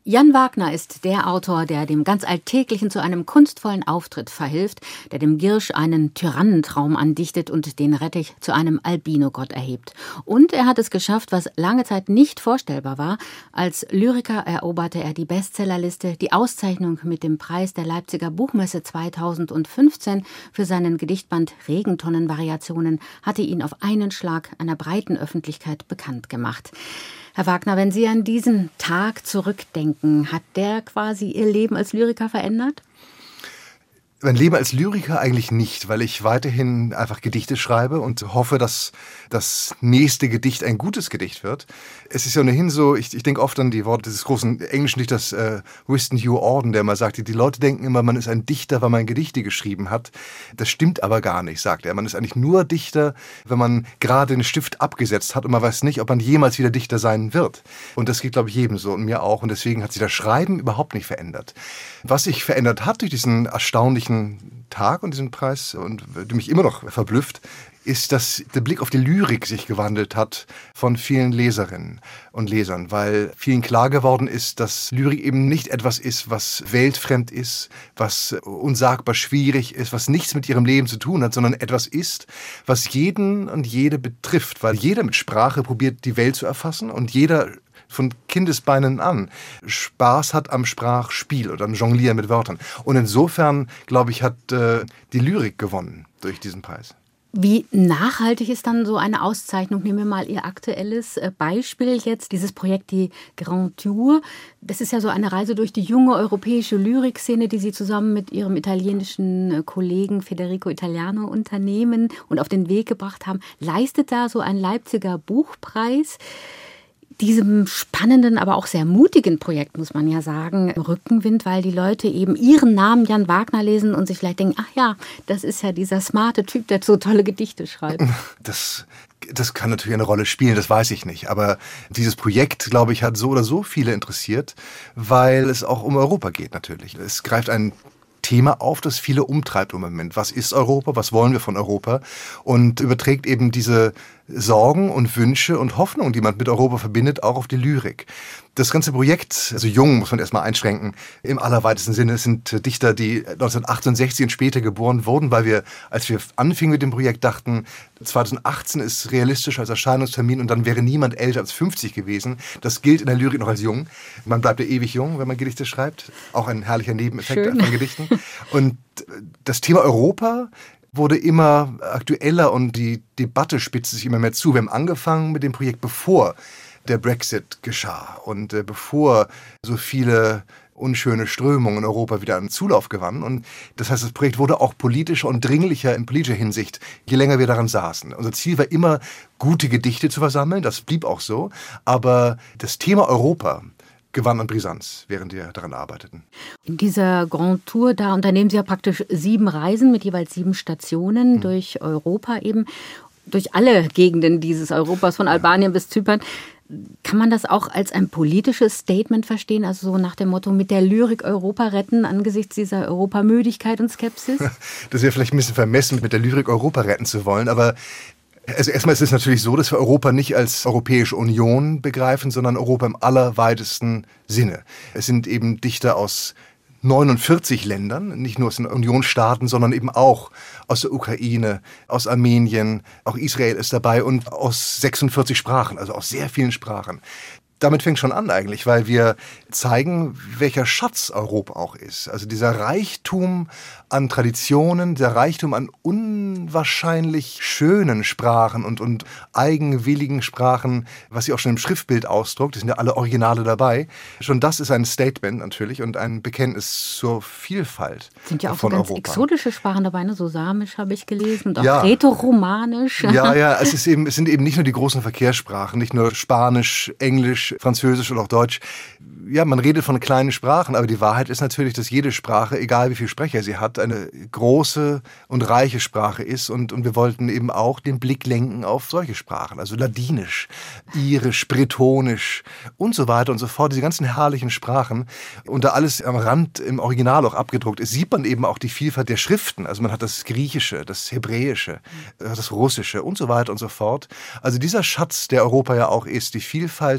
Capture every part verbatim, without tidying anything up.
Jan Wagner ist der Autor, der dem ganz Alltäglichen zu einem kunstvollen Auftritt verhilft, der dem Giersch einen Tyrannentraum andichtet und den Rettich zu einem Albinogott erhebt. Und er hat es geschafft, was lange Zeit nicht vorstellbar war. Als Lyriker eroberte er die Bestsellerliste, die Auszeichnung mit dem Preis der Leipziger Buchmesse zweitausendfünfzehn für seinen Gedichtband Regentonnenvariationen hatte ihn auf einen Schlag einer breiten Öffentlichkeit bekannt gemacht. Herr Wagner, wenn Sie an diesen Tag zurückdenken, hat der quasi Ihr Leben als Lyriker verändert? Mein Leben als Lyriker eigentlich nicht, weil ich weiterhin einfach Gedichte schreibe und hoffe, dass das nächste Gedicht ein gutes Gedicht wird. Es ist ja ohnehin so, ich, ich denke oft an die Worte des großen englischen Dichters äh, Winston Hugh Auden, der mal sagte, die Leute denken immer, man ist ein Dichter, weil man Gedichte geschrieben hat. Das stimmt aber gar nicht, sagt er. Man ist eigentlich nur Dichter, wenn man gerade den Stift abgesetzt hat und man weiß nicht, ob man jemals wieder Dichter sein wird. Und das geht, glaube ich, jedem so und mir auch. Und deswegen hat sich das Schreiben überhaupt nicht verändert. Was sich verändert hat durch diesen erstaunlichen Tag und diesen Preis und die mich immer noch verblüfft, ist, dass der Blick auf die Lyrik sich gewandelt hat von vielen Leserinnen und Lesern, weil vielen klar geworden ist, dass Lyrik eben nicht etwas ist, was weltfremd ist, was unsagbar schwierig ist, was nichts mit ihrem Leben zu tun hat, sondern etwas ist, was jeden und jede betrifft, weil jeder mit Sprache probiert, die Welt zu erfassen und jeder von Kindesbeinen an Spaß hat am Sprachspiel oder am Jonglieren mit Wörtern. Und insofern, glaube ich, hat äh, die Lyrik gewonnen durch diesen Preis. Wie nachhaltig ist dann so eine Auszeichnung? Nehmen wir mal Ihr aktuelles Beispiel jetzt, dieses Projekt, die Grand Tour. Das ist ja so eine Reise durch die junge europäische Lyrikszene, die Sie zusammen mit Ihrem italienischen Kollegen Federico Italiano unternehmen und auf den Weg gebracht haben. Leistet da so ein Leipziger Buchpreis diesem spannenden, aber auch sehr mutigen Projekt, muss man ja sagen, Rückenwind, weil die Leute eben Ihren Namen Jan Wagner lesen und sich vielleicht denken, ach ja, das ist ja dieser smarte Typ, der so tolle Gedichte schreibt. Das, das kann natürlich eine Rolle spielen, das weiß ich nicht. Aber dieses Projekt, glaube ich, hat so oder so viele interessiert, weil es auch um Europa geht natürlich. Es greift ein Thema auf, das viele umtreibt im Moment. Was ist Europa? Was wollen wir von Europa? Und überträgt eben diese Sorgen und Wünsche und Hoffnungen, die man mit Europa verbindet, auch auf die Lyrik. Das ganze Projekt, also jung muss man erstmal einschränken, im allerweitesten Sinne, es sind Dichter, die neunzehnhundertachtundsechzig und später geboren wurden, weil wir, als wir anfingen mit dem Projekt, dachten, zweitausendachtzehn ist realistisch als Erscheinungstermin und dann wäre niemand älter als fünfzig gewesen. Das gilt in der Lyrik noch als jung. Man bleibt ja ewig jung, wenn man Gedichte schreibt. Auch ein herrlicher Nebeneffekt Schön. Von Gedichten. Und das Thema Europa wurde immer aktueller und die Debatte spitzte sich immer mehr zu. Wir haben angefangen mit dem Projekt, bevor der Brexit geschah und äh, bevor so viele unschöne Strömungen in Europa wieder einen Zulauf gewannen. Und das heißt, das Projekt wurde auch politischer und dringlicher in politischer Hinsicht, je länger wir daran saßen. Unser Ziel war immer, gute Gedichte zu versammeln, das blieb auch so, aber das Thema Europa gewann an Brisanz, während wir daran arbeiteten. In dieser Grand Tour, da unternehmen Sie ja praktisch sieben Reisen mit jeweils sieben Stationen hm. durch Europa eben, durch alle Gegenden dieses Europas, von Albanien bis Zypern. Kann man das auch als ein politisches Statement verstehen, also so nach dem Motto, mit der Lyrik Europa retten angesichts dieser Europamüdigkeit und Skepsis? Das wäre vielleicht ein bisschen vermessen, mit der Lyrik Europa retten zu wollen, aber also erstmal ist es natürlich so, dass wir Europa nicht als Europäische Union begreifen, sondern Europa im allerweitesten Sinne. Es sind eben Dichter aus neunundvierzig Ländern, nicht nur aus den Unionsstaaten, sondern eben auch aus der Ukraine, aus Armenien, auch Israel ist dabei und aus sechsundvierzig Sprachen, also aus sehr vielen Sprachen. Damit fängt schon an eigentlich, weil wir zeigen, welcher Schatz Europa auch ist. Also dieser Reichtum an Traditionen, der Reichtum an unwahrscheinlich schönen Sprachen und, und eigenwilligen Sprachen, was sie auch schon im Schriftbild ausdruckt, die sind ja alle Originale dabei. Schon das ist ein Statement natürlich und ein Bekenntnis zur Vielfalt sind ja auch von so ganz Europa. Exotische Sprachen dabei, ne? So Samisch habe ich gelesen und auch Ja. Rätoromanisch. Ja, ja, es, ist eben, es sind eben nicht nur die großen Verkehrssprachen, nicht nur Spanisch, Englisch, Französisch und auch Deutsch. Ja, man redet von kleinen Sprachen, aber die Wahrheit ist natürlich, dass jede Sprache, egal wie viele Sprecher sie hat, eine große und reiche Sprache ist. Und, und wir wollten eben auch den Blick lenken auf solche Sprachen, also Ladinisch, Irisch, Bretonisch und so weiter und so fort. Diese ganzen herrlichen Sprachen. Und da alles am Rand im Original auch abgedruckt ist, sieht man eben auch die Vielfalt der Schriften. Also man hat das Griechische, das Hebräische, das Russische und so weiter und so fort. Also dieser Schatz, der Europa ja auch ist, die Vielfalt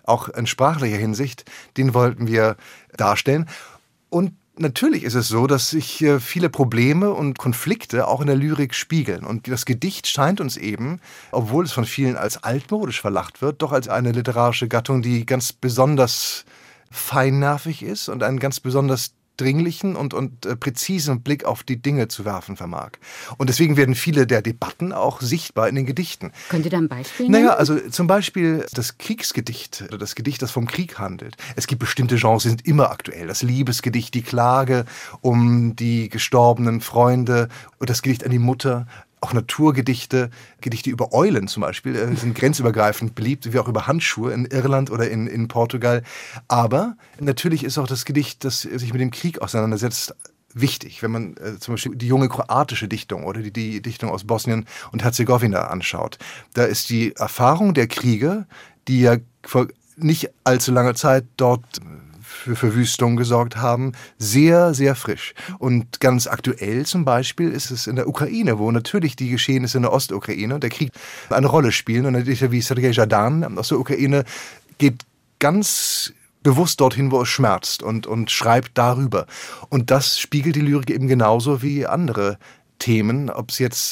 auch in sprachlicher Hinsicht, den wollten wir darstellen. Und natürlich ist es so, dass sich viele Probleme und Konflikte auch in der Lyrik spiegeln. Und das Gedicht scheint uns eben, obwohl es von vielen als altmodisch verlacht wird, doch als eine literarische Gattung, die ganz besonders feinnervig ist und einen ganz besonders dringlichen und, und äh, präzisen Blick auf die Dinge zu werfen vermag. Und deswegen werden viele der Debatten auch sichtbar in den Gedichten. Könnt ihr da ein Beispiel nennen? Naja, also zum Beispiel das Kriegsgedicht oder das Gedicht, das vom Krieg handelt. Es gibt bestimmte Genres, die sind immer aktuell. Das Liebesgedicht, die Klage um die gestorbenen Freunde und das Gedicht an die Mutter. Auch Naturgedichte, Gedichte über Eulen zum Beispiel, äh, sind grenzübergreifend beliebt, wie auch über Handschuhe in Irland oder in, in Portugal. Aber natürlich ist auch das Gedicht, das sich mit dem Krieg auseinandersetzt, wichtig. Wenn man äh, zum Beispiel die junge kroatische Dichtung oder die, die Dichtung aus Bosnien und Herzegowina anschaut, da ist die Erfahrung der Krieger, die ja vor nicht allzu langer Zeit dort für Verwüstung gesorgt haben, sehr, sehr frisch. Und ganz aktuell zum Beispiel ist es in der Ukraine, wo natürlich die Geschehnisse in der Ostukraine und der Krieg eine Rolle spielen. Und ein Dichter wie Sergej Žadan aus der Ukraine geht ganz bewusst dorthin, wo es schmerzt und, und schreibt darüber. Und das spiegelt die Lyrik eben genauso wie andere Themen, ob es jetzt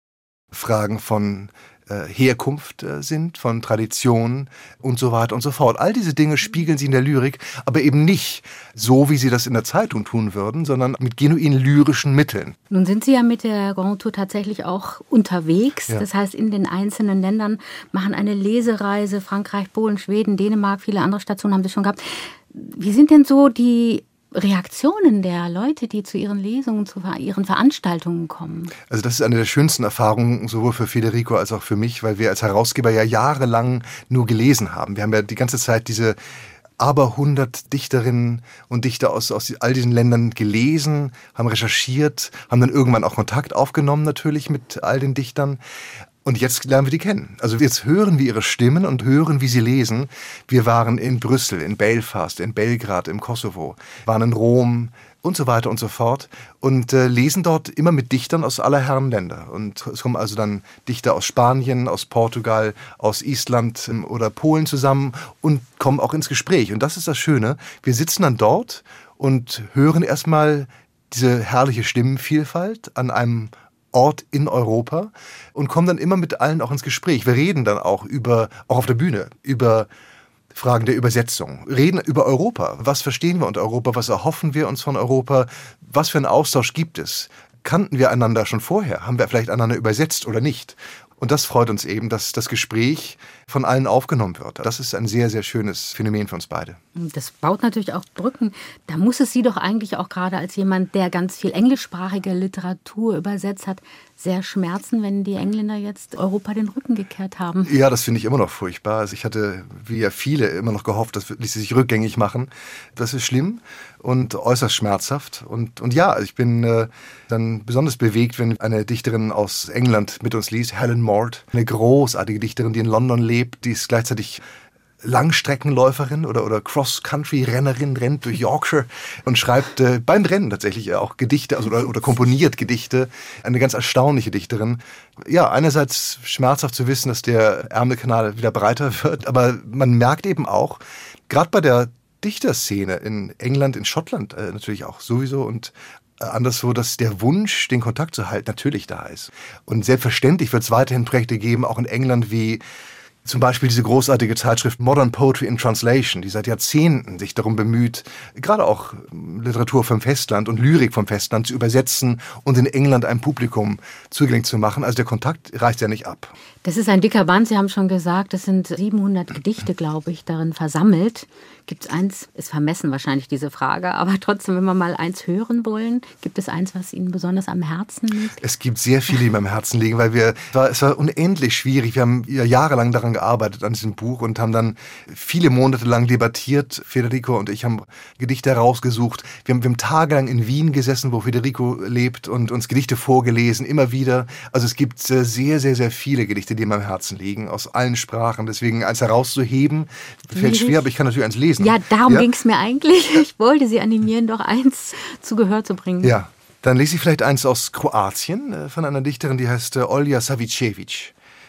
Fragen von Herkunft sind, von Tradition und so weiter und so fort. All diese Dinge spiegeln sie in der Lyrik, aber eben nicht so, wie sie das in der Zeitung tun würden, sondern mit genuin lyrischen Mitteln. Nun sind Sie ja mit der Grand Tour tatsächlich auch unterwegs. Ja. Das heißt, in den einzelnen Ländern machen eine Lesereise, Frankreich, Polen, Schweden, Dänemark, viele andere Stationen haben Sie schon gehabt. Wie sind denn so die Reaktionen der Leute, die zu ihren Lesungen, zu ihren Veranstaltungen kommen? Also das ist eine der schönsten Erfahrungen, sowohl für Federico als auch für mich, weil wir als Herausgeber ja jahrelang nur gelesen haben. Wir haben ja die ganze Zeit diese aber hundert Dichterinnen und Dichter aus, aus all diesen Ländern gelesen, haben recherchiert, haben dann irgendwann auch Kontakt aufgenommen natürlich mit all den Dichtern. Und jetzt lernen wir die kennen. Also jetzt hören wir ihre Stimmen und hören, wie sie lesen. Wir waren in Brüssel, in Belfast, in Belgrad, im Kosovo, waren in Rom und so weiter und so fort und äh, lesen dort immer mit Dichtern aus aller Herren Länder. Und es kommen also dann Dichter aus Spanien, aus Portugal, aus Island ähm, oder Polen zusammen und kommen auch ins Gespräch. Und das ist das Schöne. Wir sitzen dann dort und hören erstmal diese herrliche Stimmenvielfalt an einem Ort in Europa und kommen dann immer mit allen auch ins Gespräch. Wir reden dann auch über, auch auf der Bühne, über Fragen der Übersetzung, reden über Europa. Was verstehen wir unter Europa? Was erhoffen wir uns von Europa? Was für einen Austausch gibt es? Kannten wir einander schon vorher? Haben wir vielleicht einander übersetzt oder nicht? Und das freut uns eben, dass das Gespräch von allen aufgenommen wird. Das ist ein sehr, sehr schönes Phänomen für uns beide. Das baut natürlich auch Brücken. Da muss es Sie doch eigentlich auch gerade als jemand, der ganz viel englischsprachige Literatur übersetzt hat, sehr schmerzen, wenn die Engländer jetzt Europa den Rücken gekehrt haben. Ja, das finde ich immer noch furchtbar. Also ich hatte, wie ja viele, immer noch gehofft, dass sie sich rückgängig machen. Das ist schlimm und äußerst schmerzhaft. Und, und ja, ich bin äh, dann besonders bewegt, wenn eine Dichterin aus England mit uns liest, Helen Mort, eine großartige Dichterin, die in London lebt, die ist gleichzeitig Langstreckenläuferin oder, oder Cross-Country-Rennerin, rennt durch Yorkshire und schreibt äh, beim Rennen tatsächlich auch Gedichte also, oder, oder komponiert Gedichte. Eine ganz erstaunliche Dichterin. Ja, einerseits schmerzhaft zu wissen, dass der Ärmelkanal wieder breiter wird, aber man merkt eben auch, gerade bei der Dichterszene in England, in Schottland äh, natürlich auch sowieso und äh, anderswo, dass der Wunsch, den Kontakt zu halten, natürlich da ist. Und selbstverständlich wird es weiterhin Projekte geben, auch in England wie zum Beispiel diese großartige Zeitschrift Modern Poetry in Translation, die seit Jahrzehnten sich darum bemüht, gerade auch Literatur vom Festland und Lyrik vom Festland zu übersetzen und in England einem Publikum zugänglich zu machen. Also der Kontakt reicht ja nicht ab. Das ist ein dicker Band, Sie haben schon gesagt, es sind siebenhundert Gedichte, glaube ich, darin versammelt. Gibt es eins, ist vermessen wahrscheinlich diese Frage, aber trotzdem, wenn wir mal eins hören wollen, gibt es eins, was Ihnen besonders am Herzen liegt? Es gibt sehr viele, die mir am Herzen liegen, weil wir, es war, es war unendlich schwierig. Wir haben ja jahrelang daran gearbeitet, an diesem Buch und haben dann viele Monate lang debattiert. Federico und ich haben Gedichte herausgesucht. Wir haben, wir haben tagelang in Wien gesessen, wo Federico lebt und uns Gedichte vorgelesen, immer wieder. Also es gibt sehr, sehr, sehr viele Gedichte, die mir am Herzen liegen, aus allen Sprachen. Deswegen eins herauszuheben, fällt schwer, aber ich kann natürlich eins lesen. Ja, darum ja? ging es mir eigentlich. Ich wollte Sie animieren, doch eins zu Gehör zu bringen. Ja, dann lese ich vielleicht eins aus Kroatien von einer Dichterin, die heißt Olja Savicevic.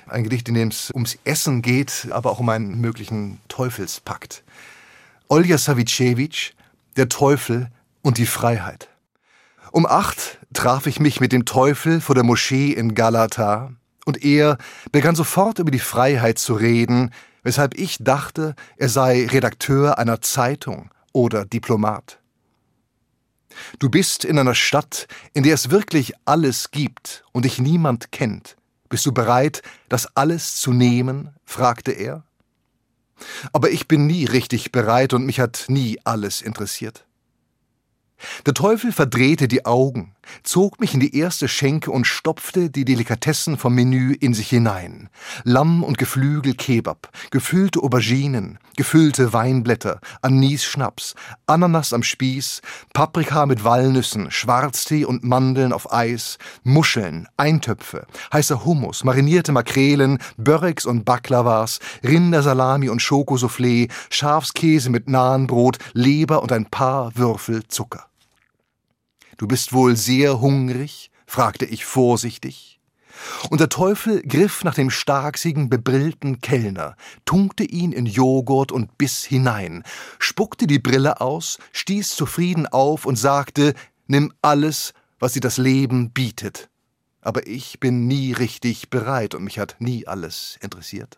Ein Gedicht, in dem es ums Essen geht, aber auch um einen möglichen Teufelspakt. Olja Savicevic, Der Teufel und die Freiheit. Um acht traf ich mich mit dem Teufel vor der Moschee in Galata und er begann sofort über die Freiheit zu reden, weshalb ich dachte, er sei Redakteur einer Zeitung oder Diplomat. Du bist in einer Stadt, in der es wirklich alles gibt und dich niemand kennt. Bist du bereit, das alles zu nehmen? Fragte er. Aber ich bin nie richtig bereit und mich hat nie alles interessiert. Der Teufel verdrehte die Augen, zog mich in die erste Schenke und stopfte die Delikatessen vom Menü in sich hinein. Lamm und Geflügel Kebab, gefüllte Auberginen, gefüllte Weinblätter, Anis-Schnaps, Ananas am Spieß, Paprika mit Walnüssen, Schwarztee und Mandeln auf Eis, Muscheln, Eintöpfe, heißer Hummus, marinierte Makrelen, Böreks und Baklawas, Rindersalami und Schokosoufflé, Schafskäse mit Nahenbrot, Leber und ein paar Würfel Zucker. »Du bist wohl sehr hungrig?« fragte ich vorsichtig. Und der Teufel griff nach dem starksigen, bebrillten Kellner, tunkte ihn in Joghurt und biss hinein, spuckte die Brille aus, stieß zufrieden auf und sagte, »Nimm alles, was dir das Leben bietet.« Aber ich bin nie richtig bereit und mich hat nie alles interessiert.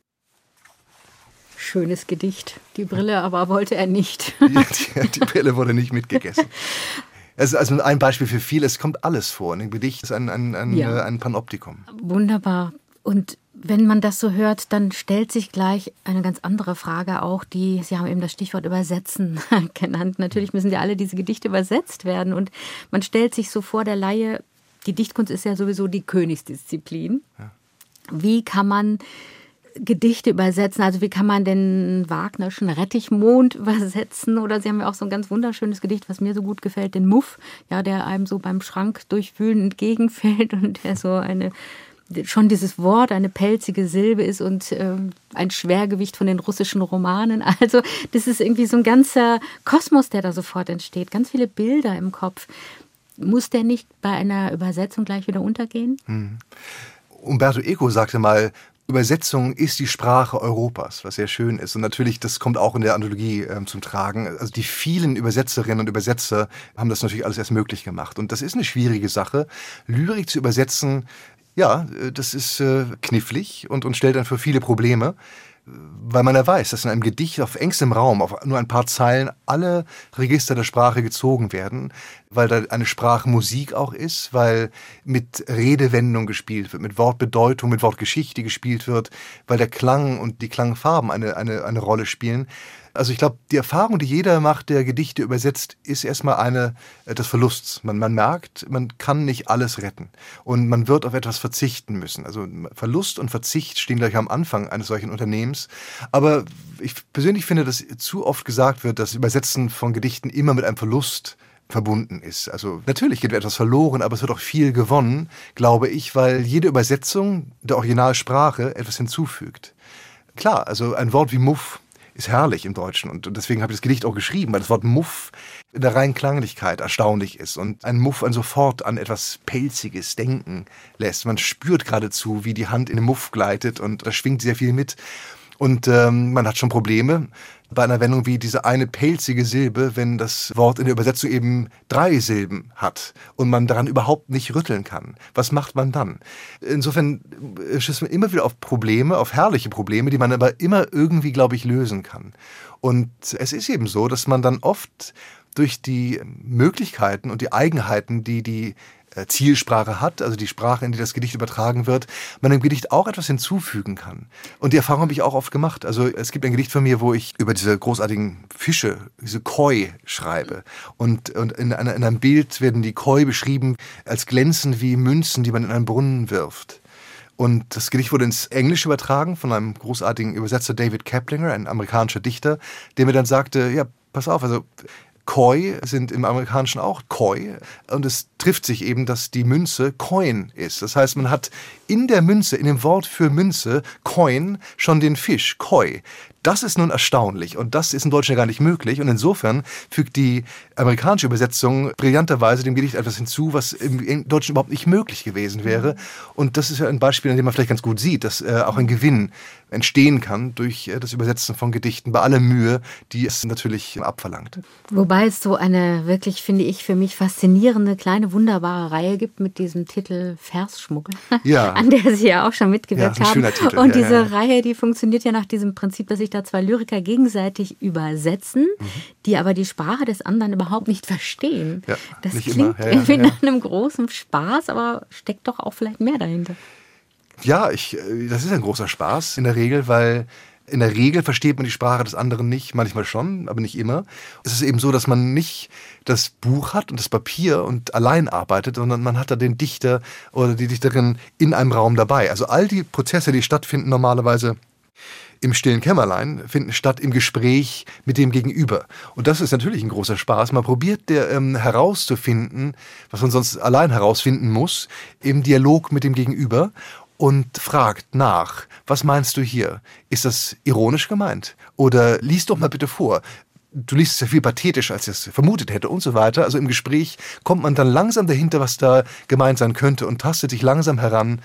Schönes Gedicht. Die Brille aber wollte er nicht. Die, die, die Brille wurde nicht mitgegessen. Also, also ein Beispiel für viel, es kommt alles vor. Ein Gedicht ist ein, ein, ein, ja. ein Panoptikum. Wunderbar. Und wenn man das so hört, dann stellt sich gleich eine ganz andere Frage auch, die, Sie haben eben das Stichwort Übersetzen genannt. Natürlich müssen ja alle diese Gedichte übersetzt werden. Und man stellt sich so vor, der Laie, die Dichtkunst ist ja sowieso die Königsdisziplin. Ja. Wie kann man Gedichte übersetzen? Also wie kann man den Wagnerschen Rettichmond übersetzen? Oder Sie haben ja auch so ein ganz wunderschönes Gedicht, was mir so gut gefällt, den Muff, ja, der einem so beim Schrank durchwühlen entgegenfällt und der so eine, schon dieses Wort, eine pelzige Silbe ist und äh, ein Schwergewicht von den russischen Romanen. Also das ist irgendwie so ein ganzer Kosmos, der da sofort entsteht. Ganz viele Bilder im Kopf. Muss der nicht bei einer Übersetzung gleich wieder untergehen? Hm. Umberto Eco sagte mal, Übersetzung ist die Sprache Europas, was sehr schön ist. Und natürlich, das kommt auch in der Anthologie äh, zum Tragen. Also die vielen Übersetzerinnen und Übersetzer haben das natürlich alles erst möglich gemacht. Und das ist eine schwierige Sache. Lyrik zu übersetzen, ja, das ist äh, knifflig und, und stellt dann für viele Probleme. Weil man ja weiß, dass in einem Gedicht auf engstem Raum, auf nur ein paar Zeilen, alle Register der Sprache gezogen werden, weil da eine Sprachmusik auch ist, weil mit Redewendung gespielt wird, mit Wortbedeutung, mit Wortgeschichte gespielt wird, weil der Klang und die Klangfarben eine, eine, eine Rolle spielen. Also ich glaube, die Erfahrung, die jeder macht, der Gedichte übersetzt, ist erstmal eine des Verlusts. Man, man merkt, man kann nicht alles retten und man wird auf etwas verzichten müssen. Also Verlust und Verzicht stehen gleich am Anfang eines solchen Unternehmens. Aber ich persönlich finde, dass zu oft gesagt wird, dass Übersetzen von Gedichten immer mit einem Verlust verbunden ist. Also natürlich geht etwas verloren, aber es wird auch viel gewonnen, glaube ich, weil jede Übersetzung der Originalsprache etwas hinzufügt. Klar, also ein Wort wie Muff ist herrlich im Deutschen und deswegen habe ich das Gedicht auch geschrieben, weil das Wort Muff in der reinen Klanglichkeit erstaunlich ist und ein Muff einen sofort an etwas Pelziges denken lässt. Man spürt geradezu, wie die Hand in den Muff gleitet und da schwingt sehr viel mit. Und ähm, man hat schon Probleme bei einer Wendung wie diese eine pelzige Silbe, wenn das Wort in der Übersetzung eben drei Silben hat und man daran überhaupt nicht rütteln kann. Was macht man dann? Insofern stößt man immer wieder auf Probleme, auf herrliche Probleme, die man aber immer irgendwie, glaube ich, lösen kann. Und es ist eben so, dass man dann oft durch die Möglichkeiten und die Eigenheiten, die die Zielsprache hat, also die Sprache, in die das Gedicht übertragen wird, man dem Gedicht auch etwas hinzufügen kann. Und die Erfahrung habe ich auch oft gemacht. Also es gibt ein Gedicht von mir, wo ich über diese großartigen Fische, diese Koi schreibe. Und, und in, einer, in einem Bild werden die Koi beschrieben als glänzend wie Münzen, die man in einen Brunnen wirft. Und das Gedicht wurde ins Englische übertragen von einem großartigen Übersetzer, David Keplinger, ein amerikanischer Dichter, der mir dann sagte, ja, pass auf, also Koi sind im Amerikanischen auch Koi und es trifft sich eben, dass die Münze Coin ist. Das heißt, man hat in der Münze, in dem Wort für Münze, Coin, schon den Fisch, Koi. Das ist nun erstaunlich und das ist im Deutschen ja gar nicht möglich. Und insofern fügt die amerikanische Übersetzung brillanterweise dem Gedicht etwas hinzu, was im Deutschen überhaupt nicht möglich gewesen wäre. Und das ist ja ein Beispiel, an dem man vielleicht ganz gut sieht, dass äh, auch ein Gewinn entstehen kann durch äh, das Übersetzen von Gedichten, bei aller Mühe, die es natürlich abverlangt. Wobei es so eine wirklich, finde ich, für mich faszinierende, kleine, wunderbare Reihe gibt mit diesem Titel Versschmuggel, ja. an der Sie ja auch schon mitgewirkt ja, haben. Titel. Und ja, diese ja. Reihe, die funktioniert ja nach diesem Prinzip, dass sich da zwei Lyriker gegenseitig übersetzen, mhm. die aber die Sprache des anderen überhaupt nicht verstehen. Ja, das nicht klingt ja, ja, irgendwie ja. nach einem großen Spaß, aber steckt doch auch vielleicht mehr dahinter. Ja, ich, das ist ein großer Spaß in der Regel, weil in der Regel versteht man die Sprache des anderen nicht, manchmal schon, aber nicht immer. Es ist eben so, dass man nicht das Buch hat und das Papier und allein arbeitet, sondern man hat da den Dichter oder die Dichterin in einem Raum dabei. Also all die Prozesse, die stattfinden normalerweise im stillen Kämmerlein, finden statt im Gespräch mit dem Gegenüber. Und das ist natürlich ein großer Spaß. Man probiert der, ähm, herauszufinden, was man sonst allein herausfinden muss, im Dialog mit dem Gegenüber und fragt nach, was meinst du hier? Ist das ironisch gemeint? Oder lies doch mal bitte vor. Du liest es ja viel pathetischer, als ich es vermutet hätte und so weiter. Also im Gespräch kommt man dann langsam dahinter, was da gemeint sein könnte und tastet sich langsam heran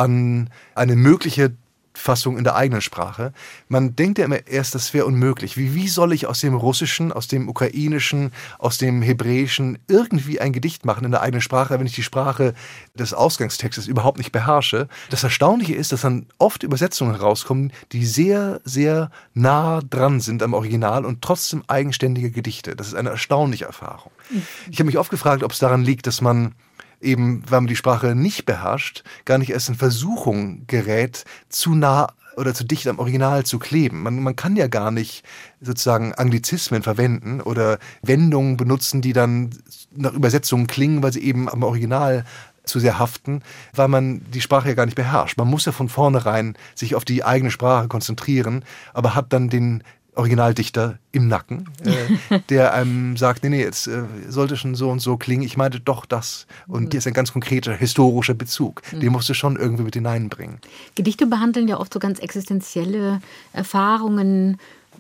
an eine mögliche Fassung in der eigenen Sprache. Man denkt ja immer erst, das wäre unmöglich. Wie, wie soll ich aus dem Russischen, aus dem Ukrainischen, aus dem Hebräischen irgendwie ein Gedicht machen in der eigenen Sprache, wenn ich die Sprache des Ausgangstextes überhaupt nicht beherrsche? Das Erstaunliche ist, dass dann oft Übersetzungen herauskommen, die sehr, sehr nah dran sind am Original und trotzdem eigenständige Gedichte. Das ist eine erstaunliche Erfahrung. Mhm. Ich habe mich oft gefragt, ob es daran liegt, dass man eben, weil man die Sprache nicht beherrscht, gar nicht erst in Versuchung gerät, zu nah oder zu dicht am Original zu kleben. Man, man kann ja gar nicht sozusagen Anglizismen verwenden oder Wendungen benutzen, die dann nach Übersetzungen klingen, weil sie eben am Original zu sehr haften, weil man die Sprache ja gar nicht beherrscht. Man muss ja von vornherein sich auf die eigene Sprache konzentrieren, aber hat dann den Originaldichter im Nacken, äh, der einem sagt, nee, nee, jetzt äh, sollte schon so und so klingen, ich meinte doch das. Und mhm. hier ist ein ganz konkreter historischer Bezug, mhm. den musst du schon irgendwie mit hineinbringen. Gedichte behandeln ja oft so ganz existenzielle Erfahrungen,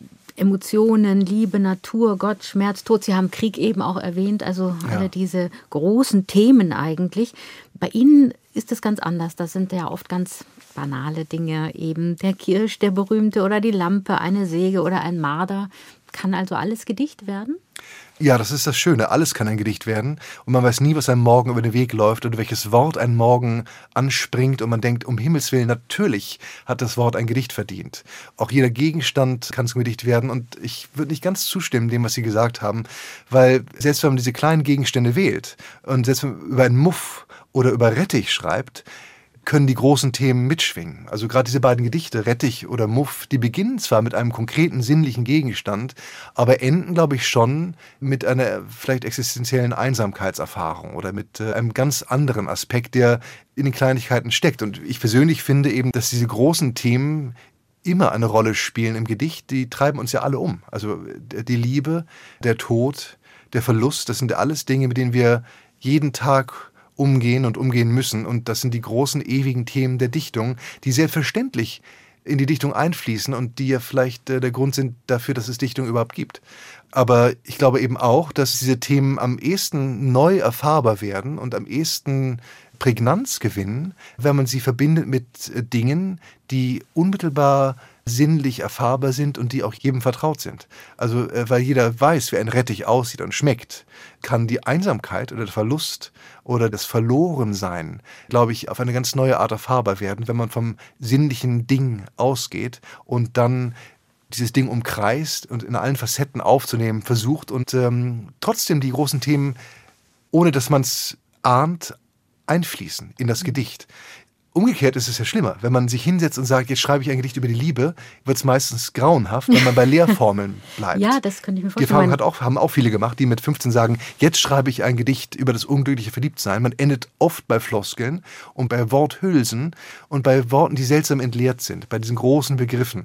Emotionen, Liebe, Natur, Gott, Schmerz, Tod. Sie haben Krieg eben auch erwähnt, also alle ja. diese großen Themen eigentlich. Bei Ihnen ist es ganz anders. Das sind ja oft ganz banale Dinge, eben der Kirsch, der berühmte, oder die Lampe, eine Säge oder ein Marder. Kann also alles Gedicht werden? Ja, das ist das Schöne. Alles kann ein Gedicht werden. Und man weiß nie, was einem morgen über den Weg läuft oder welches Wort einen morgen anspringt. Und man denkt, um Himmels Willen, natürlich hat das Wort ein Gedicht verdient. Auch jeder Gegenstand kann zum Gedicht werden. Und ich würde nicht ganz zustimmen dem, was Sie gesagt haben. Weil selbst wenn man diese kleinen Gegenstände wählt und selbst wenn man über einen Muff oder über Rettich schreibt, können die großen Themen mitschwingen. Also gerade diese beiden Gedichte, Rettich oder Muff, die beginnen zwar mit einem konkreten sinnlichen Gegenstand, aber enden, glaube ich, schon mit einer vielleicht existenziellen Einsamkeitserfahrung oder mit äh, einem ganz anderen Aspekt, der in den Kleinigkeiten steckt. Und ich persönlich finde eben, dass diese großen Themen immer eine Rolle spielen im Gedicht. Die treiben uns ja alle um. Also die Liebe, der Tod, der Verlust, das sind alles Dinge, mit denen wir jeden Tag umgehen und umgehen müssen. Und das sind die großen, ewigen Themen der Dichtung, die selbstverständlich in die Dichtung einfließen und die ja vielleicht äh, der Grund sind dafür, dass es Dichtung überhaupt gibt. Aber ich glaube eben auch, dass diese Themen am ehesten neu erfahrbar werden und am ehesten Prägnanz gewinnen, wenn man sie verbindet mit äh, Dingen, die unmittelbar sinnlich erfahrbar sind und die auch jedem vertraut sind. Also, äh, weil jeder weiß, wie ein Rettich aussieht und schmeckt, kann die Einsamkeit oder der Verlust oder das Verlorensein, glaube ich, auf eine ganz neue Art erfahrbar werden, wenn man vom sinnlichen Ding ausgeht und dann dieses Ding umkreist und in allen Facetten aufzunehmen versucht und ähm, trotzdem die großen Themen, ohne dass man es ahnt, einfließen in das Gedicht. Umgekehrt ist es ja schlimmer. Wenn man sich hinsetzt und sagt, jetzt schreibe ich ein Gedicht über die Liebe, wird es meistens grauenhaft, wenn man bei Leerformeln bleibt. Ja, das könnte ich mir vorstellen. Die Erfahrung hat auch, haben auch viele gemacht, die mit fünfzehn sagen, jetzt schreibe ich ein Gedicht über das unglückliche Verliebtsein. Man endet oft bei Floskeln und bei Worthülsen und bei Worten, die seltsam entleert sind, bei diesen großen Begriffen.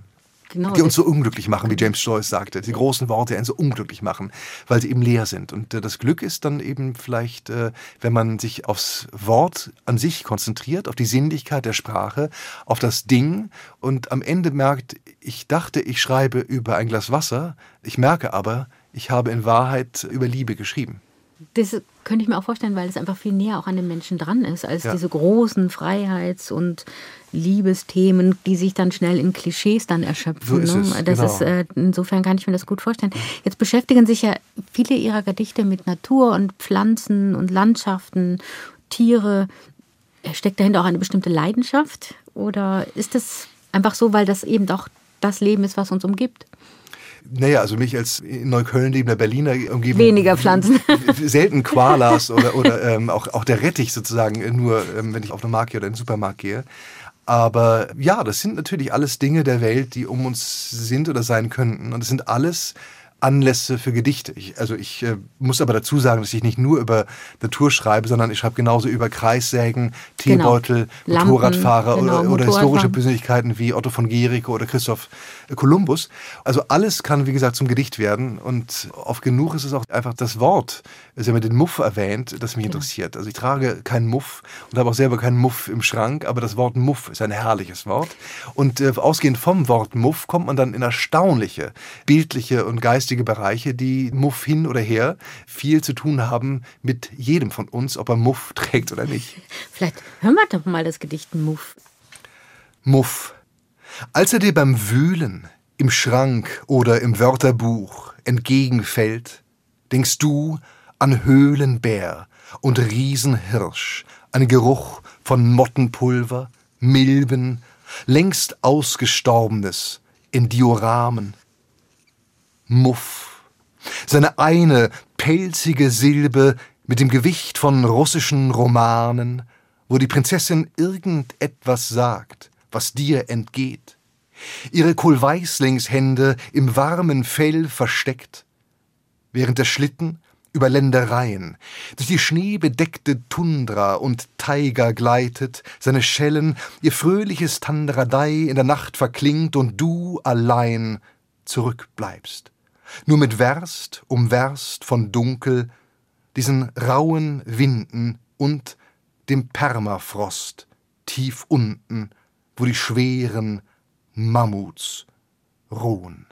Genau, die uns so unglücklich machen, wie James Joyce sagte. Die großen Worte, die einen so unglücklich machen, weil sie eben leer sind. Und äh, das Glück ist dann eben vielleicht, äh, wenn man sich aufs Wort an sich konzentriert, auf die Sinnlichkeit der Sprache, auf das Ding und am Ende merkt, ich dachte, ich schreibe über ein Glas Wasser, ich merke aber, ich habe in Wahrheit über Liebe geschrieben. Das könnte ich mir auch vorstellen, weil es einfach viel näher auch an den Menschen dran ist, als Ja. diese großen Freiheits- und Liebesthemen, die sich dann schnell in Klischees dann erschöpfen. So ist ne? es, Das genau. ist, äh, insofern kann ich mir das gut vorstellen. Jetzt beschäftigen sich ja viele Ihrer Gedichte mit Natur und Pflanzen und Landschaften, Tiere. Steckt dahinter auch eine bestimmte Leidenschaft? Oder ist es einfach so, weil das eben doch das Leben ist, was uns umgibt? Naja, also mich als in Neukölln lebender Berliner umgeben... Weniger Pflanzen. Selten Koalas oder, oder ähm, auch, auch der Rettich sozusagen, nur ähm, wenn ich auf eine Markt gehe oder in den Supermarkt gehe. Aber ja, das sind natürlich alles Dinge der Welt, die um uns sind oder sein könnten. Und es sind alles Anlässe für Gedichte. Ich, also ich äh, muss aber dazu sagen, dass ich nicht nur über Natur schreibe, sondern ich schreibe genauso über Kreissägen, Teebeutel, Genau. Motorradfahrer Lampen, oder, genau, oder Motorradfahren. historische Persönlichkeiten wie Otto von Guericke oder Christoph Kolumbus. Also alles kann, wie gesagt, zum Gedicht werden. Und oft genug ist es auch einfach das Wort, Sie haben ja den Muff erwähnt, das mich interessiert. Also ich trage keinen Muff und habe auch selber keinen Muff im Schrank, aber das Wort Muff ist ein herrliches Wort. Und äh, ausgehend vom Wort Muff kommt man dann in erstaunliche, bildliche und geistige Bereiche, die Muff hin oder her viel zu tun haben mit jedem von uns, ob er Muff trägt oder nicht. Vielleicht hören wir doch mal das Gedicht Muff. Muff. Als er dir beim Wühlen im Schrank oder im Wörterbuch entgegenfällt, denkst du an Höhlenbär und Riesenhirsch, an Geruch von Mottenpulver, Milben, längst Ausgestorbenes in Dioramen. Muff. Seine eine pelzige Silbe mit dem Gewicht von russischen Romanen, wo die Prinzessin irgendetwas sagt, was dir entgeht. Ihre Kohlweißlingshände im warmen Fell versteckt, während der Schlitten über Ländereien durch die schneebedeckte Tundra und Taiga gleitet, seine Schellen, ihr fröhliches Tandradei in der Nacht verklingt und du allein zurückbleibst. Nur mit Werst um Werst von Dunkel, diesen rauen Winden und dem Permafrost tief unten, wo die schweren Mammuts ruhen.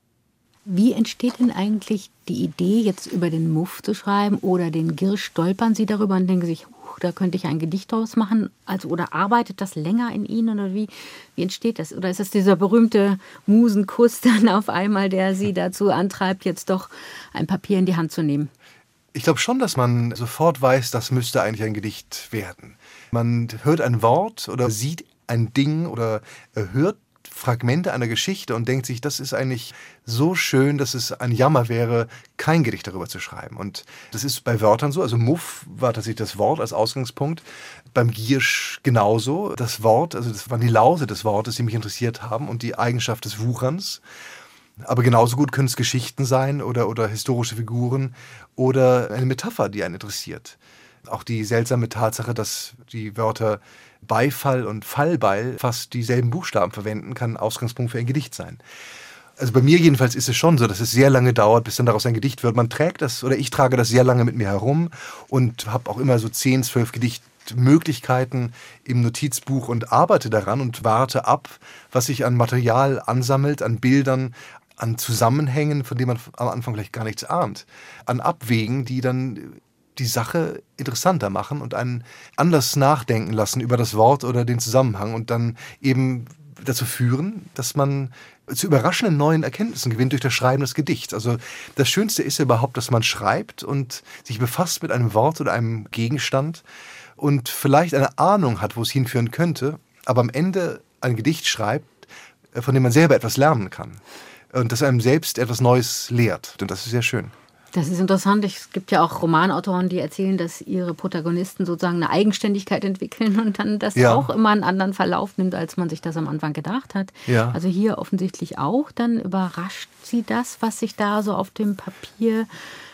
Wie entsteht denn eigentlich die Idee, jetzt über den Muff zu schreiben oder den Girsch? Stolpern Sie darüber und denken sich, uh, da könnte ich ein Gedicht draus machen? Also, oder arbeitet das länger in Ihnen? Oder wie, wie entsteht das? Oder ist es dieser berühmte Musenkuss dann auf einmal, der Sie dazu antreibt, jetzt doch ein Papier in die Hand zu nehmen? Ich glaube schon, dass man sofort weiß, das müsste eigentlich ein Gedicht werden. Man hört ein Wort oder sieht ein Ding oder hört Fragmente einer Geschichte und denkt sich, das ist eigentlich so schön, dass es ein Jammer wäre, kein Gedicht darüber zu schreiben. Und das ist bei Wörtern so. Also Muff war tatsächlich das Wort als Ausgangspunkt. Beim Giersch genauso. Das Wort, also das waren die Laute des Wortes, die mich interessiert haben und die Eigenschaft des Wucherns. Aber genauso gut können es Geschichten sein oder, oder historische Figuren oder eine Metapher, die einen interessiert. Auch die seltsame Tatsache, dass die Wörter Beifall und Fallbeil fast dieselben Buchstaben verwenden, kann Ausgangspunkt für ein Gedicht sein. Also bei mir jedenfalls ist es schon so, dass es sehr lange dauert, bis dann daraus ein Gedicht wird. Man trägt das, oder ich trage das sehr lange mit mir herum und habe auch immer so zehn, zwölf Gedichtmöglichkeiten im Notizbuch und arbeite daran und warte ab, was sich an Material ansammelt, an Bildern, an Zusammenhängen, von denen man am Anfang vielleicht gar nichts ahnt, an Abwägen, die dann die Sache interessanter machen und einen anders nachdenken lassen über das Wort oder den Zusammenhang und dann eben dazu führen, dass man zu überraschenden neuen Erkenntnissen gewinnt durch das Schreiben des Gedichts. Also das Schönste ist ja überhaupt, dass man schreibt und sich befasst mit einem Wort oder einem Gegenstand und vielleicht eine Ahnung hat, wo es hinführen könnte, aber am Ende ein Gedicht schreibt, von dem man selber etwas lernen kann und das einem selbst etwas Neues lehrt. Und das ist sehr schön. Das ist interessant. Es gibt ja auch Romanautoren, die erzählen, dass ihre Protagonisten sozusagen eine Eigenständigkeit entwickeln und dann das ja auch immer einen anderen Verlauf nimmt, als man sich das am Anfang gedacht hat. Ja. Also hier offensichtlich auch. Dann überrascht sie das, was sich da so auf dem Papier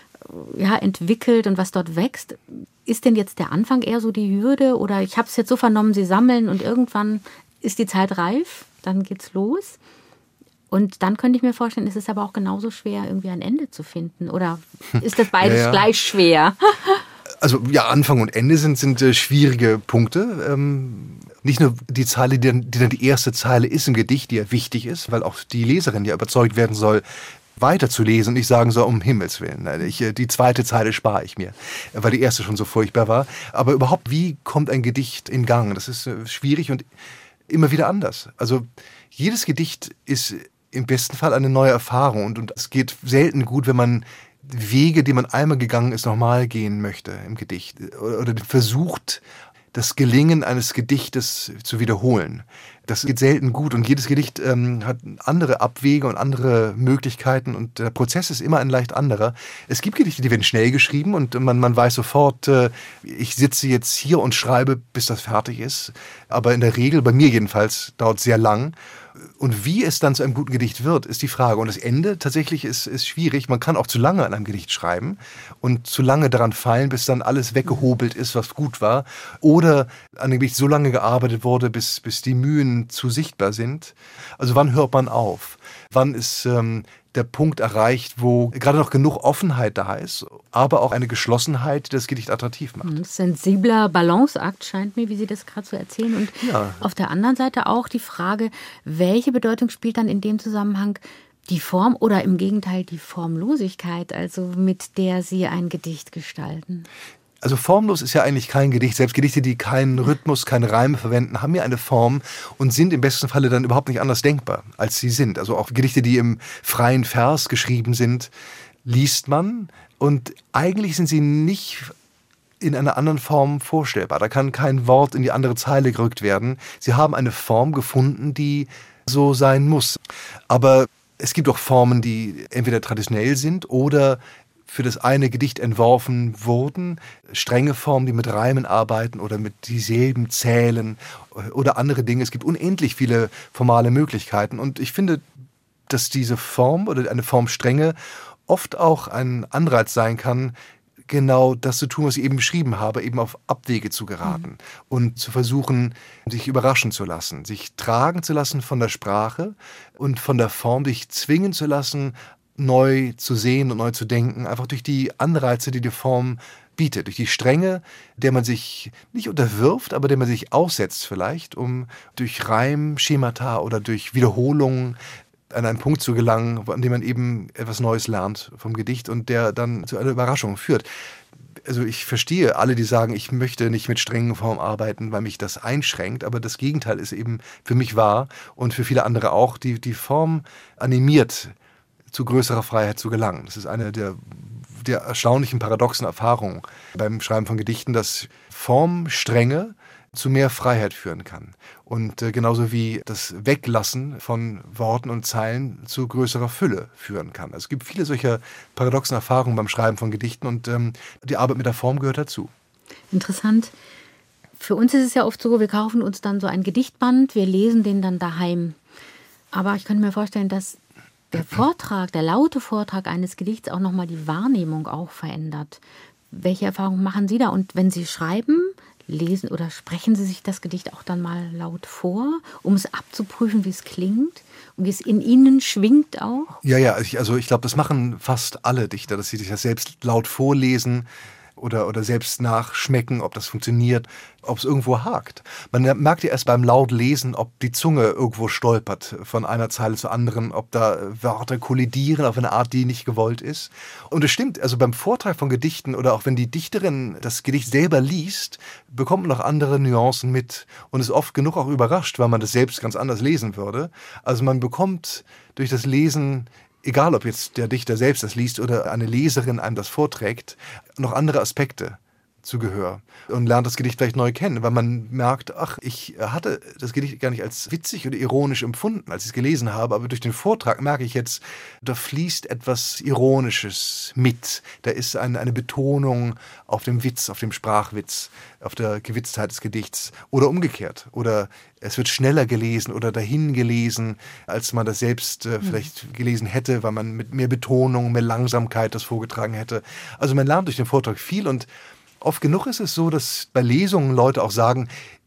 ja, entwickelt und was dort wächst. Ist denn jetzt der Anfang eher so die Hürde? Oder ich habe es jetzt so vernommen, Sie sammeln und irgendwann ist die Zeit reif, dann geht's los. Und dann könnte ich mir vorstellen, es ist aber auch genauso schwer, irgendwie ein Ende zu finden. Oder ist das beides ja, ja. gleich schwer? Also ja, Anfang und Ende sind, sind äh, schwierige Punkte. Ähm, nicht nur die Zeile, die dann, die dann die erste Zeile ist im Gedicht, die ja wichtig ist, weil auch die Leserin ja überzeugt werden soll, weiterzulesen und nicht sagen soll, um Himmels Willen. Ich, die zweite Zeile spare ich mir, weil die erste schon so furchtbar war. Aber überhaupt, wie kommt ein Gedicht in Gang? Das ist äh, schwierig und immer wieder anders. Also jedes Gedicht ist im besten Fall eine neue Erfahrung und, und es geht selten gut, wenn man Wege, die man einmal gegangen ist, nochmal gehen möchte im Gedicht oder, oder versucht, das Gelingen eines Gedichtes zu wiederholen. Das geht selten gut und jedes Gedicht ähm, hat andere Abwege und andere Möglichkeiten und der Prozess ist immer ein leicht anderer. Es gibt Gedichte, die werden schnell geschrieben und man, man weiß sofort, äh, ich sitze jetzt hier und schreibe, bis das fertig ist. Aber in der Regel, bei mir jedenfalls, dauert es sehr lang. Und wie es dann zu einem guten Gedicht wird, ist die Frage. Und das Ende tatsächlich ist, ist schwierig. Man kann auch zu lange an einem Gedicht schreiben und zu lange daran feilen, bis dann alles weggehobelt ist, was gut war. Oder an dem Gedicht so lange gearbeitet wurde, bis, bis die Mühen zu sichtbar sind. Also wann hört man auf? Wann ist ähm, der Punkt erreicht, wo gerade noch genug Offenheit da ist, aber auch eine Geschlossenheit, die das Gedicht attraktiv macht. Ein sensibler Balanceakt scheint mir, wie Sie das gerade so erzählen. Und ja. Auf der anderen Seite auch die Frage, welche Bedeutung spielt dann in dem Zusammenhang die Form oder im Gegenteil die Formlosigkeit, also mit der Sie ein Gedicht gestalten? Also formlos ist ja eigentlich kein Gedicht. Selbst Gedichte, die keinen Rhythmus, keine Reime verwenden, haben ja eine Form und sind im besten Falle dann überhaupt nicht anders denkbar, als sie sind. Also auch Gedichte, die im freien Vers geschrieben sind, liest man und eigentlich sind sie nicht in einer anderen Form vorstellbar. Da kann kein Wort in die andere Zeile gerückt werden. Sie haben eine Form gefunden, die so sein muss. Aber es gibt auch Formen, die entweder traditionell sind oder für das eine Gedicht entworfen wurden, strenge Formen, die mit Reimen arbeiten oder mit dieselben zählen oder andere Dinge. Es gibt unendlich viele formale Möglichkeiten und ich finde, dass diese Form oder eine Formstrenge oft auch ein Anreiz sein kann, genau das zu tun, was ich eben beschrieben habe, eben auf Abwege zu geraten mhm. und zu versuchen, sich überraschen zu lassen, sich tragen zu lassen von der Sprache und von der Form, sich zwingen zu lassen, neu zu sehen und neu zu denken, einfach durch die Anreize, die die Form bietet, durch die Strenge, der man sich nicht unterwirft, aber der man sich aussetzt vielleicht, um durch Reim, Schemata oder durch Wiederholungen an einen Punkt zu gelangen, an dem man eben etwas Neues lernt vom Gedicht und der dann zu einer Überraschung führt. Also ich verstehe alle, die sagen, ich möchte nicht mit strengen Formen arbeiten, weil mich das einschränkt, aber das Gegenteil ist eben für mich wahr und für viele andere auch. Die, die Form animiert, zu größerer Freiheit zu gelangen. Das ist eine der, der erstaunlichen, paradoxen Erfahrungen beim Schreiben von Gedichten, dass Formstrenge zu mehr Freiheit führen kann. Und äh, genauso wie das Weglassen von Worten und Zeilen zu größerer Fülle führen kann. Also es gibt viele solcher paradoxen Erfahrungen beim Schreiben von Gedichten und ähm, die Arbeit mit der Form gehört dazu. Interessant. Für uns ist es ja oft so, wir kaufen uns dann so ein Gedichtband, wir lesen den dann daheim. Aber ich könnte mir vorstellen, dass der Vortrag, der laute Vortrag eines Gedichts auch nochmal die Wahrnehmung auch verändert. Welche Erfahrungen machen Sie da? Und wenn Sie schreiben, lesen oder sprechen Sie sich das Gedicht auch dann mal laut vor, um es abzuprüfen, wie es klingt und wie es in Ihnen schwingt auch? Ja, ja, ich, also ich glaube, das machen fast alle Dichter, dass sie sich das selbst laut vorlesen oder, oder selbst nachschmecken, ob das funktioniert, ob es irgendwo hakt. Man merkt ja erst beim Lautlesen, ob die Zunge irgendwo stolpert von einer Zeile zur anderen, ob da Wörter kollidieren auf eine Art, die nicht gewollt ist. Und es stimmt, also beim Vortrag von Gedichten oder auch wenn die Dichterin das Gedicht selber liest, bekommt man noch andere Nuancen mit und ist oft genug auch überrascht, weil man das selbst ganz anders lesen würde. Also man bekommt durch das Lesen, egal ob jetzt der Dichter selbst das liest oder eine Leserin einem das vorträgt, noch andere Aspekte zu Gehör und lernt das Gedicht vielleicht neu kennen, weil man merkt, ach, ich hatte das Gedicht gar nicht als witzig oder ironisch empfunden, als ich es gelesen habe, aber durch den Vortrag merke ich jetzt, da fließt etwas Ironisches mit. Da ist eine, eine Betonung auf dem Witz, auf dem Sprachwitz, auf der Gewitztheit des Gedichts oder umgekehrt. Oder es wird schneller gelesen oder dahin gelesen, als man das selbst äh, vielleicht gelesen hätte, weil man mit mehr Betonung, mehr Langsamkeit das vorgetragen hätte. Also man lernt durch den Vortrag viel und oft genug ist es so, dass bei Lesungen Leute auch sagen,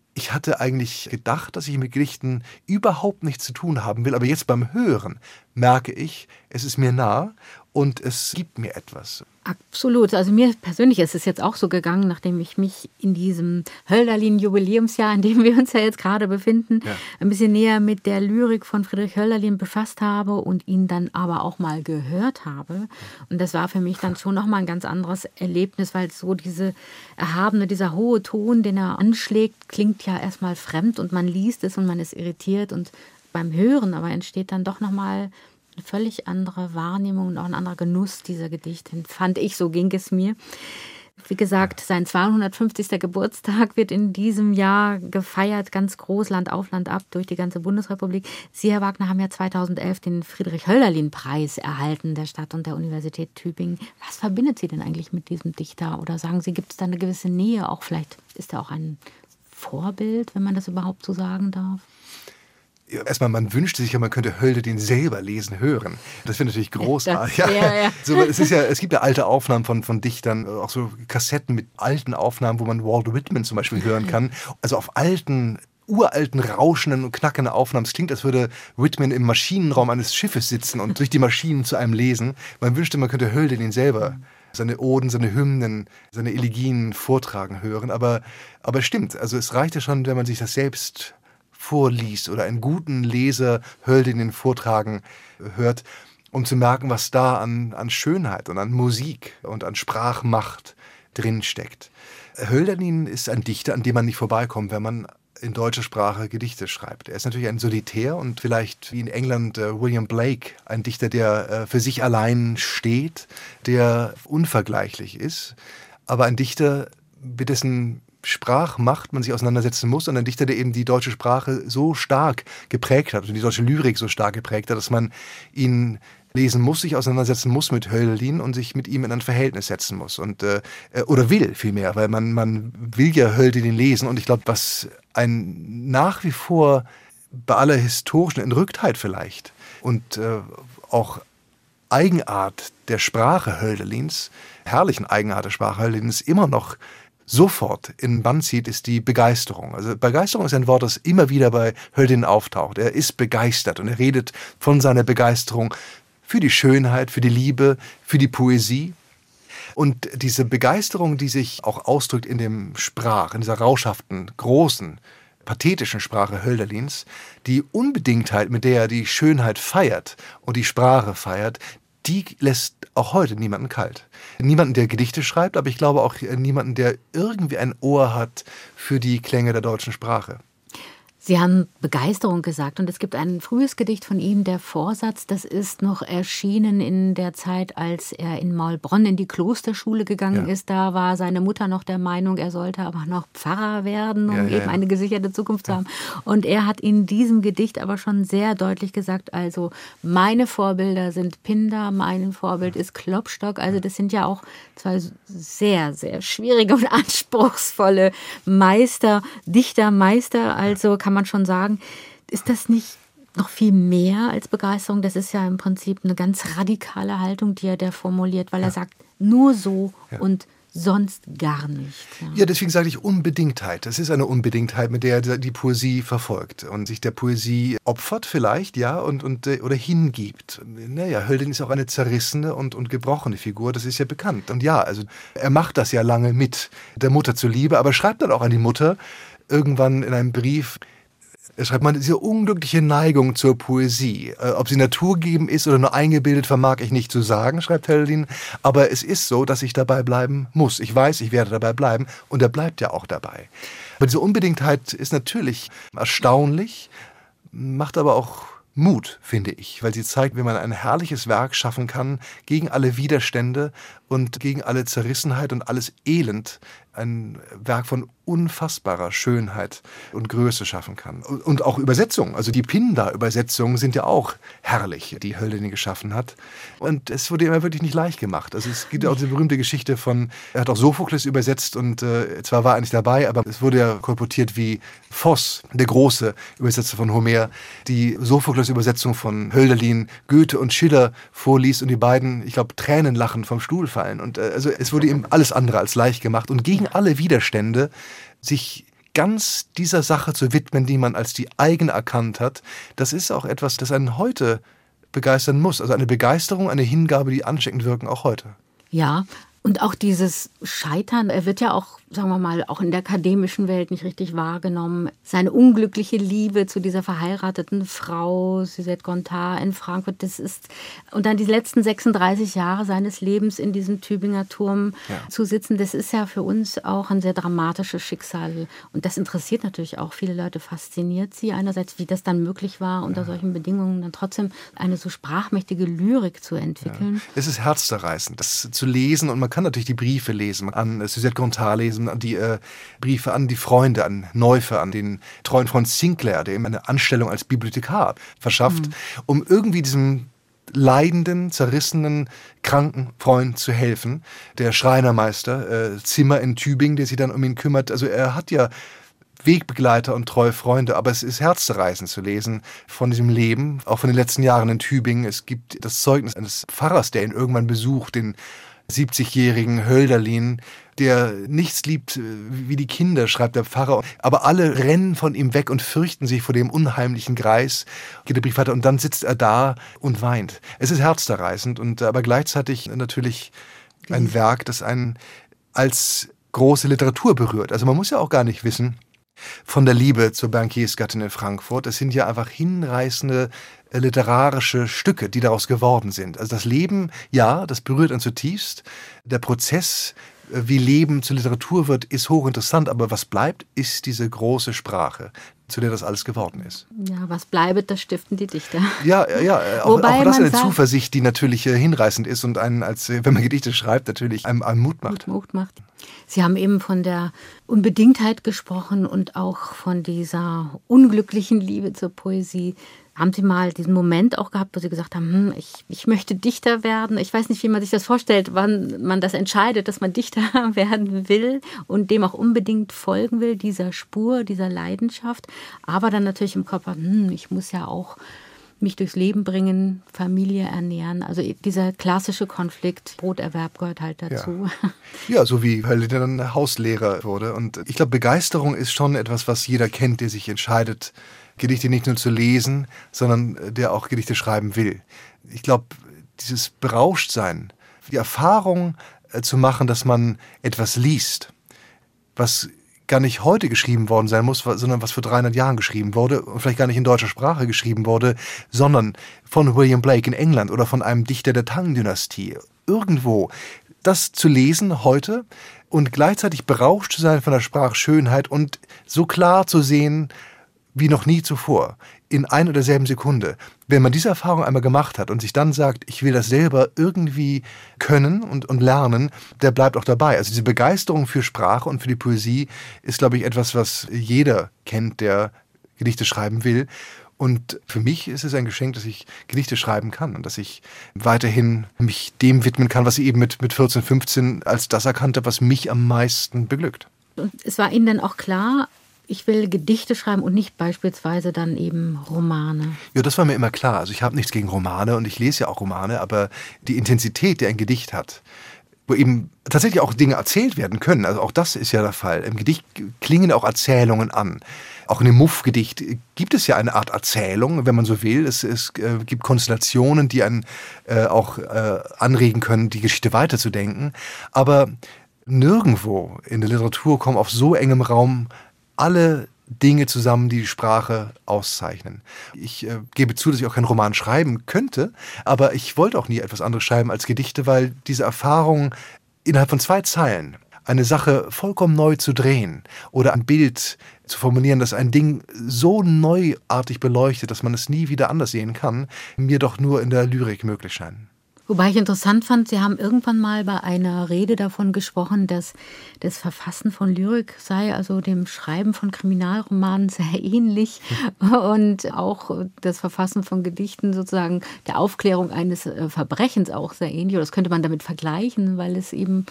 Ich hatte eigentlich gedacht, dass ich mit Gedichten überhaupt nichts zu tun haben will, aber jetzt beim Hören merke ich, es ist mir nah und es gibt mir etwas. Absolut. Also mir persönlich ist es jetzt auch so gegangen, nachdem ich mich in diesem Hölderlin-Jubiläumsjahr, in dem wir uns ja jetzt gerade befinden, ja. ein bisschen näher mit der Lyrik von Friedrich Hölderlin befasst habe und ihn dann aber auch mal gehört habe. Und das war für mich dann schon nochmal ein ganz anderes Erlebnis, weil so diese erhabene, dieser hohe Ton, den er anschlägt, klingt ja erstmal fremd und man liest es und man ist irritiert und beim Hören aber entsteht dann doch nochmal eine völlig andere Wahrnehmung und auch ein anderer Genuss dieser Gedichte, fand ich, so ging es mir. Wie gesagt, sein zweihundertfünfzigster Geburtstag wird in diesem Jahr gefeiert, ganz groß, Land auf, Land ab, durch die ganze Bundesrepublik. Sie, Herr Wagner, haben ja zweitausendelf den Friedrich-Hölderlin-Preis erhalten, der Stadt und der Universität Tübingen. Was verbindet Sie denn eigentlich mit diesem Dichter? Oder sagen Sie, gibt es da eine gewisse Nähe? Auch vielleicht ist er auch ein Vorbild, wenn man das überhaupt so sagen darf? Erstmal, man wünschte sich ja, man könnte Hölderlin selber lesen, hören. Das wäre natürlich großartig. Das, ja, ja. So, es, ist ja, es gibt ja alte Aufnahmen von, von Dichtern, auch so Kassetten mit alten Aufnahmen, wo man Walt Whitman zum Beispiel hören kann. Also auf alten, uralten, rauschenden und knackenden Aufnahmen. Es klingt, als würde Whitman im Maschinenraum eines Schiffes sitzen und durch die Maschinen zu einem lesen. Man wünschte, man könnte Hölderlin selber seine Oden, seine Hymnen, seine Elegien vortragen hören. Aber, aber stimmt, also es reicht ja schon, wenn man sich das selbst vorliest oder einen guten Leser Hölderlin vortragen hört, um zu merken, was da an, an Schönheit und an Musik und an Sprachmacht drinsteckt. Hölderlin ist ein Dichter, an dem man nicht vorbeikommt, wenn man in deutscher Sprache Gedichte schreibt. Er ist natürlich ein Solitär und vielleicht wie in England äh, William Blake, ein Dichter, der äh, für sich allein steht, der unvergleichlich ist, aber ein Dichter, mit dessen Sprachmacht man sich auseinandersetzen muss und ein Dichter, der eben die deutsche Sprache so stark geprägt hat und die deutsche Lyrik so stark geprägt hat, dass man ihn lesen muss, sich auseinandersetzen muss mit Hölderlin und sich mit ihm in ein Verhältnis setzen muss und äh, oder will vielmehr, weil man man will ja Hölderlin lesen und ich glaube, was ein nach wie vor bei aller historischen Entrücktheit vielleicht und äh, auch Eigenart der Sprache Hölderlins, herrlichen Eigenart der Sprache Hölderlins immer noch sofort in den Bann zieht, ist die Begeisterung. Also Begeisterung ist ein Wort, das immer wieder bei Hölderlin auftaucht. Er ist begeistert und er redet von seiner Begeisterung für die Schönheit, für die Liebe, für die Poesie. Und diese Begeisterung, die sich auch ausdrückt in dem Sprach, in dieser rauschhaften, großen, pathetischen Sprache Hölderlins, die Unbedingtheit, mit der er die Schönheit feiert und die Sprache feiert, die lässt auch heute niemanden kalt. Niemanden, der Gedichte schreibt, aber ich glaube auch niemanden, der irgendwie ein Ohr hat für die Klänge der deutschen Sprache. Sie haben Begeisterung gesagt und es gibt ein frühes Gedicht von ihm, der Vorsatz, das ist noch erschienen in der Zeit, als er in Maulbronn in die Klosterschule gegangen ja. ist. Da war seine Mutter noch der Meinung, er sollte aber noch Pfarrer werden, um ja, ja, eben ja. eine gesicherte Zukunft zu haben. Und er hat in diesem Gedicht aber schon sehr deutlich gesagt, also meine Vorbilder sind Pindar, mein Vorbild ist Klopstock. Also das sind ja auch zwei sehr, sehr schwierige und anspruchsvolle Meister, Dichtermeister, also kann man schon sagen, ist das nicht noch viel mehr als Begeisterung? Das ist ja im Prinzip eine ganz radikale Haltung, die er da formuliert, weil ja. er sagt, nur so ja. und sonst gar nicht. Ja. ja, deswegen sage ich Unbedingtheit. Das ist eine Unbedingtheit, mit der er die Poesie verfolgt und sich der Poesie opfert vielleicht, ja, und, und oder hingibt. Naja, Hölderlin ist auch eine zerrissene und, und gebrochene Figur, das ist ja bekannt. Und ja, also er macht das ja lange mit der Mutter zuliebe, aber schreibt dann auch an die Mutter irgendwann in einem Brief, er schreibt man, diese unglückliche Neigung zur Poesie. Äh, ob sie naturgegeben ist oder nur eingebildet, vermag ich nicht zu sagen, schreibt Hölderlin. Aber es ist so, dass ich dabei bleiben muss. Ich weiß, ich werde dabei bleiben. Und er bleibt ja auch dabei. Aber diese Unbedingtheit ist natürlich erstaunlich, macht aber auch Mut, finde ich. Weil sie zeigt, wie man ein herrliches Werk schaffen kann, gegen alle Widerstände und gegen alle Zerrissenheit und alles Elend. Ein Werk von unfassbarer Schönheit und Größe schaffen kann. Und auch Übersetzungen, also die Pindar-Übersetzungen sind ja auch herrlich, die Hölderlin geschaffen hat. Und es wurde immer wirklich nicht leicht gemacht. Also es gibt auch die berühmte Geschichte von, er hat auch Sophokles übersetzt und äh, zwar war er nicht dabei, aber es wurde ja kolportiert, wie Voss, der große Übersetzer von Homer, die Sophokles-Übersetzung von Hölderlin, Goethe und Schiller vorliest und die beiden, ich glaube, Tränen lachen vom Stuhl fallen. Und äh, also es wurde ihm alles andere als leicht gemacht und gegen alle Widerstände sich ganz dieser Sache zu widmen, die man als die eigene erkannt hat, das ist auch etwas, das einen heute begeistern muss. Also eine Begeisterung, eine Hingabe, die ansteckend wirken, auch heute. Ja, und auch dieses Scheitern, er wird ja auch, sagen wir mal, auch in der akademischen Welt nicht richtig wahrgenommen. Seine unglückliche Liebe zu dieser verheirateten Frau, Suzette Gontard in Frankfurt, das ist, und dann die letzten sechsunddreißig Jahre seines Lebens in diesem Tübinger Turm ja. zu sitzen, das ist ja für uns auch ein sehr dramatisches Schicksal. Und das interessiert natürlich auch viele Leute, fasziniert sie einerseits, wie das dann möglich war, unter ja. solchen Bedingungen dann trotzdem eine so sprachmächtige Lyrik zu entwickeln. Ja. Es ist herzzerreißend, das zu lesen, und man kann natürlich die Briefe lesen, an Suzette Gontard lesen, an die äh, Briefe an die Freunde, an Neufe, an den treuen Freund Sinclair, der ihm eine Anstellung als Bibliothekar verschafft, mhm. um irgendwie diesem leidenden, zerrissenen, kranken Freund zu helfen. Der Schreinermeister, äh, Zimmer in Tübingen, der sich dann um ihn kümmert. Also er hat ja Wegbegleiter und treue Freunde, aber es ist herzzerreißend zu lesen von diesem Leben, auch von den letzten Jahren in Tübingen. Es gibt das Zeugnis eines Pfarrers, der ihn irgendwann besucht, den siebzigjährigen Hölderlin, der nichts liebt wie die Kinder, schreibt der Pfarrer. Aber alle rennen von ihm weg und fürchten sich vor dem unheimlichen Greis. Geht der Brief weiter und dann sitzt er da und weint. Es ist herzzerreißend und aber gleichzeitig natürlich ein Werk, das einen als große Literatur berührt. Also man muss ja auch gar nicht wissen von der Liebe zur Bankiersgattin in Frankfurt. Es sind ja einfach hinreißende literarische Stücke, die daraus geworden sind. Also das Leben, ja, das berührt einen zutiefst. Der Prozess, wie Leben zur Literatur wird, ist hochinteressant. Aber was bleibt, ist diese große Sprache, zu der das alles geworden ist. Ja, was bleibt, das stiften die Dichter. Ja, ja, auch, auch das eine Zuversicht, die natürlich äh, hinreißend ist und einen, als wenn man Gedichte schreibt, natürlich einem, einem Mut macht. Mut macht. Sie haben eben von der Unbedingtheit gesprochen und auch von dieser unglücklichen Liebe zur Poesie. Haben Sie mal diesen Moment auch gehabt, wo Sie gesagt haben, hm, ich, ich möchte Dichter werden? Ich weiß nicht, wie man sich das vorstellt, wann man das entscheidet, dass man Dichter werden will und dem auch unbedingt folgen will, dieser Spur, dieser Leidenschaft. Aber dann natürlich im Kopf, hm, ich muss ja auch mich durchs Leben bringen, Familie ernähren. Also dieser klassische Konflikt, Broterwerb gehört halt dazu. Ja, ja, so wie weil der dann Hauslehrer wurde. Und ich glaube, Begeisterung ist schon etwas, was jeder kennt, der sich entscheidet, Gedichte nicht nur zu lesen, sondern der auch Gedichte schreiben will. Ich glaube, dieses Berauschtsein, die Erfahrung äh, zu machen, dass man etwas liest, was gar nicht heute geschrieben worden sein muss, sondern was vor dreihundert Jahren geschrieben wurde und vielleicht gar nicht in deutscher Sprache geschrieben wurde, sondern von William Blake in England oder von einem Dichter der Tang-Dynastie. Irgendwo. Das zu lesen heute und gleichzeitig berauscht zu sein von der Sprachschönheit und so klar zu sehen, wie noch nie zuvor, in ein oder derselben Sekunde. Wenn man diese Erfahrung einmal gemacht hat und sich dann sagt, ich will das selber irgendwie können und, und lernen, der bleibt auch dabei. Also diese Begeisterung für Sprache und für die Poesie ist, glaube ich, etwas, was jeder kennt, der Gedichte schreiben will. Und für mich ist es ein Geschenk, dass ich Gedichte schreiben kann und dass ich weiterhin mich dem widmen kann, was ich eben mit, mit vierzehn, fünfzehn als das erkannte, was mich am meisten beglückt. Und es war Ihnen dann auch klar, ich will Gedichte schreiben und nicht beispielsweise dann eben Romane. Ja, das war mir immer klar. Also ich habe nichts gegen Romane und ich lese ja auch Romane, aber die Intensität, die ein Gedicht hat, wo eben tatsächlich auch Dinge erzählt werden können, also auch das ist ja der Fall. Im Gedicht klingen auch Erzählungen an. Auch in dem Muff-Gedicht gibt es ja eine Art Erzählung, wenn man so will. Es, es äh, gibt Konstellationen, die einen äh, auch äh, anregen können, die Geschichte weiterzudenken. Aber nirgendwo in der Literatur kommen auf so engem Raum alle Dinge zusammen, die die Sprache auszeichnen. Ich äh, gebe zu, dass ich auch keinen Roman schreiben könnte, aber ich wollte auch nie etwas anderes schreiben als Gedichte, weil diese Erfahrung innerhalb von zwei Zeilen eine Sache vollkommen neu zu drehen oder ein Bild zu formulieren, das ein Ding so neuartig beleuchtet, dass man es nie wieder anders sehen kann, mir doch nur in der Lyrik möglich scheinen. Wobei ich interessant fand, Sie haben irgendwann mal bei einer Rede davon gesprochen, dass das Verfassen von Lyrik sei also dem Schreiben von Kriminalromanen sehr ähnlich und auch das Verfassen von Gedichten sozusagen der Aufklärung eines Verbrechens auch sehr ähnlich. Oder das könnte man damit vergleichen, weil es eben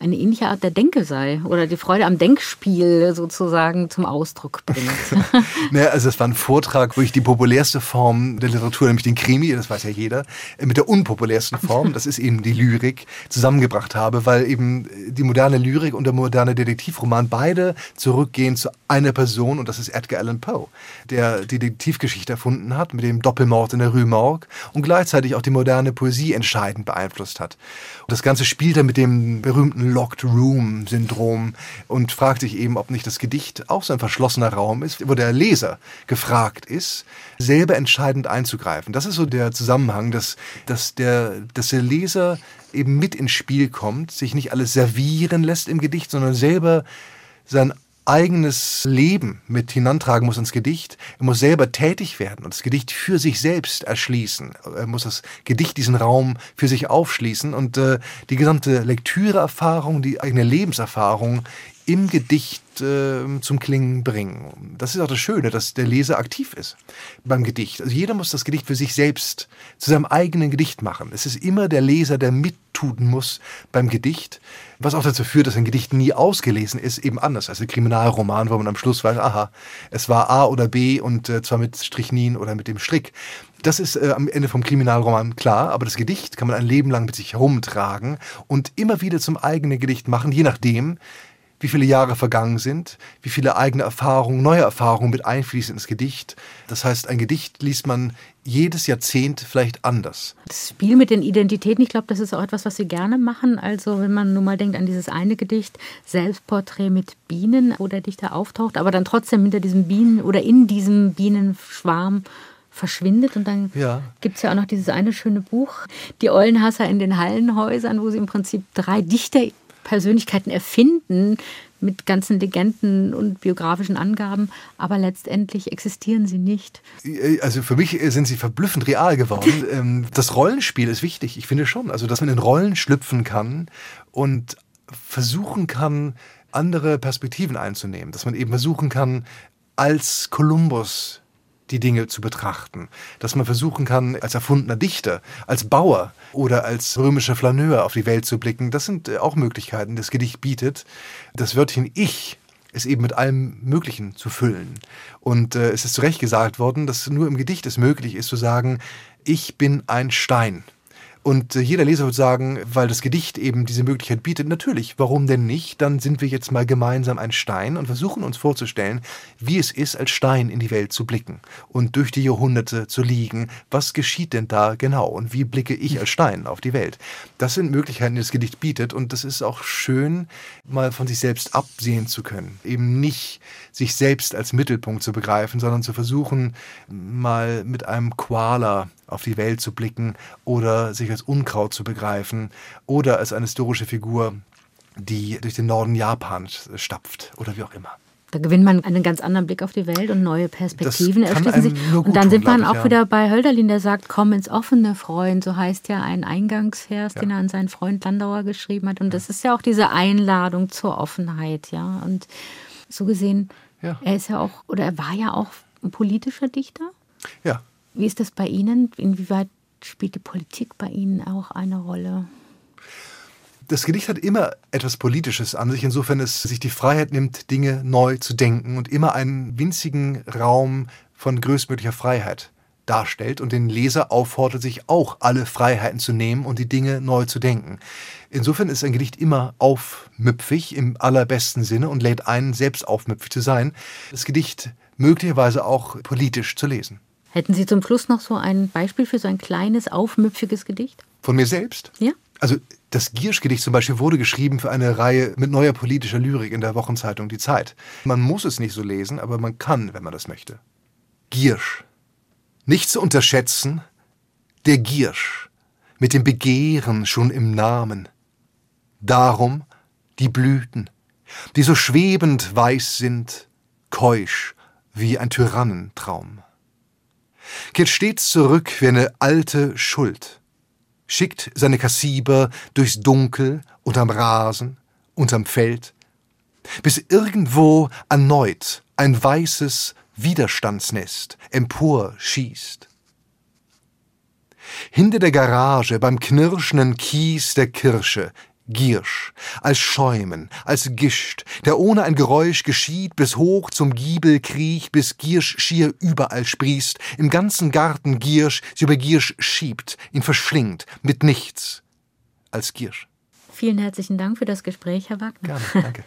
eine ähnliche Art der Denke sei oder die Freude am Denkspiel sozusagen zum Ausdruck bringt. naja, also es war ein Vortrag, wo ich die populärste Form der Literatur, nämlich den Krimi, das weiß ja jeder, mit der unpopulärsten Form, das ist eben die Lyrik, zusammengebracht habe, weil eben die moderne Lyrik und der moderne Detektivroman beide zurückgehen zu einer Person, und das ist Edgar Allan Poe, der die Detektivgeschichte erfunden hat mit dem Doppelmord in der Rue Morgue und gleichzeitig auch die moderne Poesie entscheidend beeinflusst hat. Und das Ganze spielt er mit dem berühmten Locked Room-Syndrom und fragt sich eben, ob nicht das Gedicht auch so ein verschlossener Raum ist, wo der Leser gefragt ist, selber entscheidend einzugreifen. Das ist so der Zusammenhang, dass, dass, der, dass der Leser eben mit ins Spiel kommt, sich nicht alles servieren lässt im Gedicht, sondern selber sein eigenes Leben mit hinantragen muss ins Gedicht. Er muss selber tätig werden und das Gedicht für sich selbst erschließen. Er muss das Gedicht, diesen Raum für sich aufschließen und äh, die gesamte Lektüreerfahrung, die eigene Lebenserfahrung im Gedicht äh, zum Klingen bringen. Das ist auch das Schöne, dass der Leser aktiv ist beim Gedicht. Also jeder muss das Gedicht für sich selbst zu seinem eigenen Gedicht machen. Es ist immer der Leser, der mittun muss beim Gedicht, was auch dazu führt, dass ein Gedicht nie ausgelesen ist, eben anders als ein Kriminalroman, wo man am Schluss weiß, aha, es war A oder B und äh, zwar mit Strichnin oder mit dem Strick. Das ist äh, am Ende vom Kriminalroman klar, aber das Gedicht kann man ein Leben lang mit sich herumtragen und immer wieder zum eigenen Gedicht machen, je nachdem, wie viele Jahre vergangen sind, wie viele eigene Erfahrungen, neue Erfahrungen mit einfließen ins Gedicht. Das heißt, ein Gedicht liest man jedes Jahrzehnt vielleicht anders. Das Spiel mit den Identitäten, ich glaube, das ist auch etwas, was Sie gerne machen. Also wenn man nur mal denkt an dieses eine Gedicht, Selbstporträt mit Bienen, wo der Dichter auftaucht, aber dann trotzdem hinter diesem Bienen oder in diesem Bienenschwarm verschwindet. Und dann ja. gibt es ja auch noch dieses eine schöne Buch, Die Eulenhasser in den Hallenhäusern, wo sie im Prinzip drei Dichter Persönlichkeiten erfinden mit ganzen Legenden und biografischen Angaben, aber letztendlich existieren sie nicht. Also für mich sind sie verblüffend real geworden. Das Rollenspiel ist wichtig, ich finde schon. Also dass man in Rollen schlüpfen kann und versuchen kann, andere Perspektiven einzunehmen. Dass man eben versuchen kann, als Kolumbus die Dinge zu betrachten. Dass man versuchen kann, als erfundener Dichter, als Bauer oder als römischer Flaneur auf die Welt zu blicken. Das sind auch Möglichkeiten, die das Gedicht bietet. Das Wörtchen Ich ist eben mit allem Möglichen zu füllen. Und äh, es ist zu Recht gesagt worden, dass nur im Gedicht es möglich ist zu sagen, ich bin ein Stein. Und jeder Leser wird sagen, weil das Gedicht eben diese Möglichkeit bietet, natürlich, warum denn nicht? Dann sind wir jetzt mal gemeinsam ein Stein und versuchen uns vorzustellen, wie es ist, als Stein in die Welt zu blicken und durch die Jahrhunderte zu liegen. Was geschieht denn da genau und wie blicke ich als Stein auf die Welt? Das sind Möglichkeiten, die das Gedicht bietet und das ist auch schön, mal von sich selbst absehen zu können. Eben nicht sich selbst als Mittelpunkt zu begreifen, sondern zu versuchen, mal mit einem Koala auf die Welt zu blicken oder sich als Unkraut zu begreifen oder als eine historische Figur, die durch den Norden Japans stapft oder wie auch immer. Da gewinnt man einen ganz anderen Blick auf die Welt und neue Perspektiven erschließen sich. Und dann tun, sind wir ich, auch ja. wieder bei Hölderlin, der sagt, komm ins offene Freund. So heißt ja ein Eingangsvers, ja. den er an seinen Freund Landauer geschrieben hat. Und das ist ja auch diese Einladung zur Offenheit. Ja. Und so gesehen, ja. er ist ja auch, oder er war ja auch ein politischer Dichter. Ja. Wie ist das bei Ihnen? Inwieweit spielt die Politik bei Ihnen auch eine Rolle? Das Gedicht hat immer etwas Politisches an sich, insofern es sich die Freiheit nimmt, Dinge neu zu denken und immer einen winzigen Raum von größtmöglicher Freiheit darstellt und den Leser auffordert, sich auch alle Freiheiten zu nehmen und die Dinge neu zu denken. Insofern ist ein Gedicht immer aufmüpfig im allerbesten Sinne und lädt ein, selbst aufmüpfig zu sein. Das Gedicht möglicherweise auch politisch zu lesen. Hätten Sie zum Schluss noch so ein Beispiel für so ein kleines, aufmüpfiges Gedicht? Von mir selbst? Ja. Also das Giersch-Gedicht zum Beispiel wurde geschrieben für eine Reihe mit neuer politischer Lyrik in der Wochenzeitung Die Zeit. Man muss es nicht so lesen, aber man kann, wenn man das möchte. Giersch. Nicht zu unterschätzen, der Giersch, mit dem Begehren schon im Namen. Darum die Blüten, die so schwebend weiß sind, keusch wie ein Tyrannentraum. Kehrt stets zurück wie eine alte Schuld, schickt seine Kassiber durchs Dunkel, unterm Rasen, unterm Feld, bis irgendwo erneut ein weißes Widerstandsnest emporschießt. Hinter der Garage beim knirschenden Kies der Kirsche Giersch, als Schäumen, als Gischt, der ohne ein Geräusch geschieht, bis hoch zum Giebel kriecht, bis Giersch schier überall sprießt, im ganzen Garten Giersch sie über Giersch schiebt, ihn verschlingt, mit nichts, als Giersch. Vielen herzlichen Dank für das Gespräch, Herr Wagner. Gerne, danke.